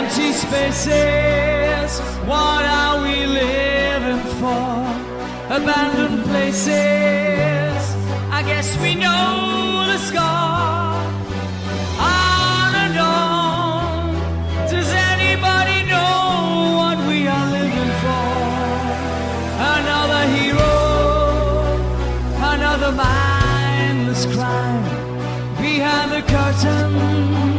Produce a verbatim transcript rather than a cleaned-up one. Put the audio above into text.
empty spaces, what are we living for? Abandoned places, I guess we know the score. On and on, does anybody know what we are living for? Another hero, another mindless crime behind the curtain.